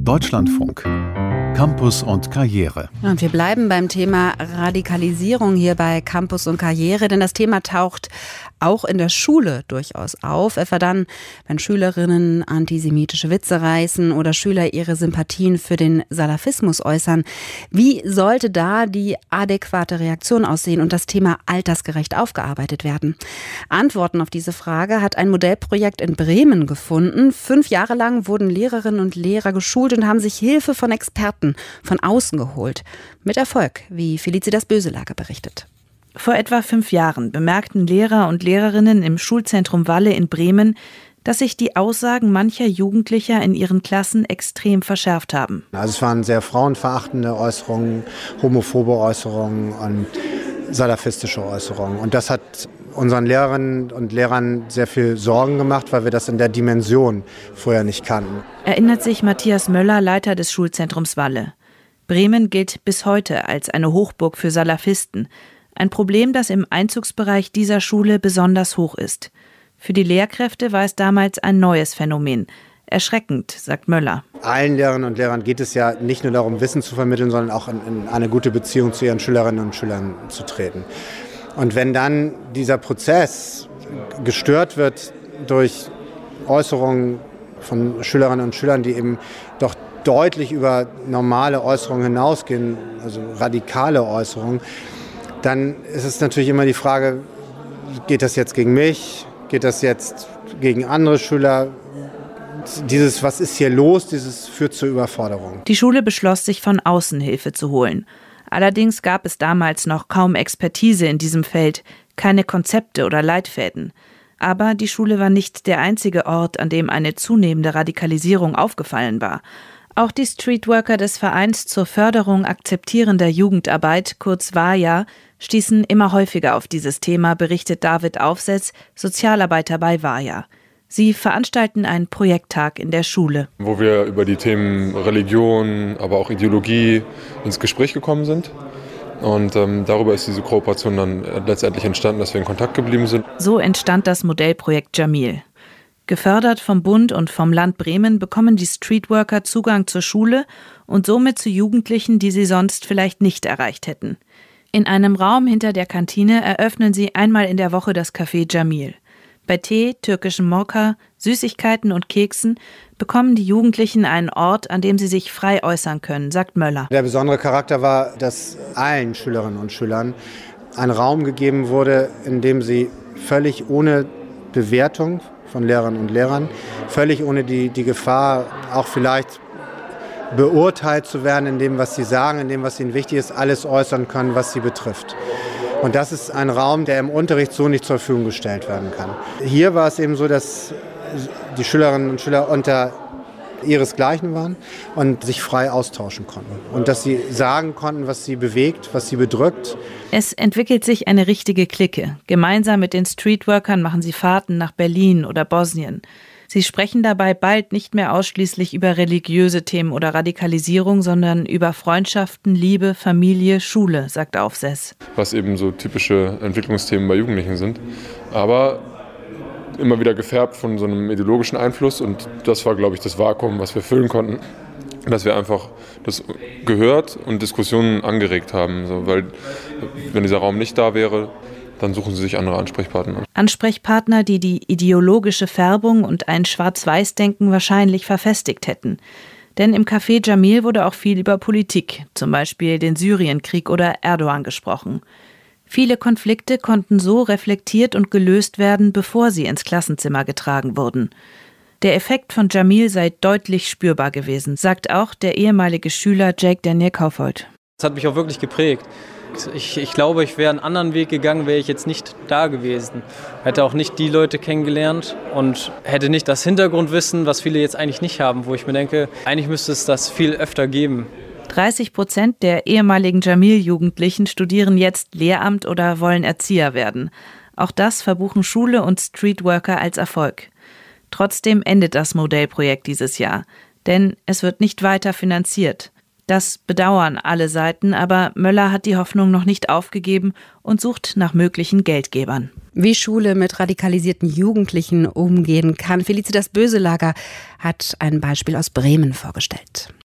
Deutschlandfunk. Campus und Karriere. Und wir bleiben beim Thema Radikalisierung hier bei Campus und Karriere, denn das Thema taucht auch in der Schule durchaus auf, etwa dann, wenn Schülerinnen antisemitische Witze reißen oder Schüler ihre Sympathien für den Salafismus äußern. Wie sollte da die adäquate Reaktion aussehen und das Thema altersgerecht aufgearbeitet werden? Antworten auf diese Frage hat ein Modellprojekt in Bremen gefunden. 5 Jahre lang wurden Lehrerinnen und Lehrer geschult und haben sich Hilfe von Experten von außen geholt. Mit Erfolg, wie Felicitas Böselager berichtet. Vor etwa 5 Jahren bemerkten Lehrer und Lehrerinnen im Schulzentrum Walle in Bremen, dass sich die Aussagen mancher Jugendlicher in ihren Klassen extrem verschärft haben. Also es waren sehr frauenverachtende Äußerungen, homophobe Äußerungen und salafistische Äußerungen. Und das hat unseren Lehrerinnen und Lehrern sehr viel Sorgen gemacht, weil wir das in der Dimension vorher nicht kannten. Erinnert sich Matthias Möller, Leiter des Schulzentrums Walle. Bremen gilt bis heute als eine Hochburg für Salafisten. Ein Problem, das im Einzugsbereich dieser Schule besonders hoch ist. Für die Lehrkräfte war es damals ein neues Phänomen. Erschreckend, sagt Möller. Allen Lehrerinnen und Lehrern geht es ja nicht nur darum, Wissen zu vermitteln, sondern auch in eine gute Beziehung zu ihren Schülerinnen und Schülern zu treten. Und wenn dann dieser Prozess gestört wird durch Äußerungen von Schülerinnen und Schülern, die eben doch deutlich über normale Äußerungen hinausgehen, also radikale Äußerungen, dann ist es natürlich immer die Frage, geht das jetzt gegen mich? Geht das jetzt gegen andere Schüler? Dieses, was ist hier los, dieses führt zur Überforderung. Die Schule beschloss, sich von außen Hilfe zu holen. Allerdings gab es damals noch kaum Expertise in diesem Feld, keine Konzepte oder Leitfäden. Aber die Schule war nicht der einzige Ort, an dem eine zunehmende Radikalisierung aufgefallen war. Auch die Streetworker des Vereins zur Förderung akzeptierender Jugendarbeit, kurz VAJA, stießen immer häufiger auf dieses Thema, berichtet David Aufsetz, Sozialarbeiter bei VAJA. Sie veranstalten einen Projekttag in der Schule, wo wir über die Themen Religion, aber auch Ideologie ins Gespräch gekommen sind. Und darüber ist diese Kooperation dann letztendlich entstanden, dass wir in Kontakt geblieben sind. So entstand das Modellprojekt Jamil. Gefördert vom Bund und vom Land Bremen bekommen die Streetworker Zugang zur Schule und somit zu Jugendlichen, die sie sonst vielleicht nicht erreicht hätten. In einem Raum hinter der Kantine eröffnen sie einmal in der Woche das Café Jamil. Bei Tee, türkischem Mokka, Süßigkeiten und Keksen bekommen die Jugendlichen einen Ort, an dem sie sich frei äußern können, sagt Möller. Der besondere Charakter war, dass allen Schülerinnen und Schülern ein Raum gegeben wurde, in dem sie völlig ohne Bewertung von Lehrerinnen und Lehrern, völlig ohne die Gefahr, auch vielleicht beurteilt zu werden in dem, was sie sagen, in dem, was ihnen wichtig ist, alles äußern können, was sie betrifft. Und das ist ein Raum, der im Unterricht so nicht zur Verfügung gestellt werden kann. Hier war es eben so, dass die Schülerinnen und Schüler unter ihresgleichen waren und sich frei austauschen konnten. Und dass sie sagen konnten, was sie bewegt, was sie bedrückt. Es entwickelt sich eine richtige Clique. Gemeinsam mit den Streetworkern machen sie Fahrten nach Berlin oder Bosnien. Sie sprechen dabei bald nicht mehr ausschließlich über religiöse Themen oder Radikalisierung, sondern über Freundschaften, Liebe, Familie, Schule, sagt Aufsetz. Was eben so typische Entwicklungsthemen bei Jugendlichen sind. Aber immer wieder gefärbt von so einem ideologischen Einfluss. Und das war, glaube ich, das Vakuum, was wir füllen konnten. Dass wir einfach das gehört und Diskussionen angeregt haben. So, weil wenn dieser Raum nicht da wäre, dann suchen sie sich andere Ansprechpartner. Ansprechpartner, die die ideologische Färbung und ein Schwarz-Weiß-Denken wahrscheinlich verfestigt hätten. Denn im Café Jamil wurde auch viel über Politik, zum Beispiel den Syrienkrieg oder Erdogan gesprochen. Viele Konflikte konnten so reflektiert und gelöst werden, bevor sie ins Klassenzimmer getragen wurden. Der Effekt von Jamil sei deutlich spürbar gewesen, sagt auch der ehemalige Schüler Jake Daniel Kaufold. Das hat mich auch wirklich geprägt. Ich glaube, ich wäre einen anderen Weg gegangen, wäre ich jetzt nicht da gewesen. Hätte auch nicht die Leute kennengelernt und hätte nicht das Hintergrundwissen, was viele jetzt eigentlich nicht haben, wo ich mir denke, eigentlich müsste es das viel öfter geben. 30% der ehemaligen Jamil-Jugendlichen studieren jetzt Lehramt oder wollen Erzieher werden. Auch das verbuchen Schule und Streetworker als Erfolg. Trotzdem endet das Modellprojekt dieses Jahr, denn es wird nicht weiter finanziert. Das bedauern alle Seiten, aber Möller hat die Hoffnung noch nicht aufgegeben und sucht nach möglichen Geldgebern. Wie Schule mit radikalisierten Jugendlichen umgehen kann. Felicitas Böselager hat ein Beispiel aus Bremen vorgestellt.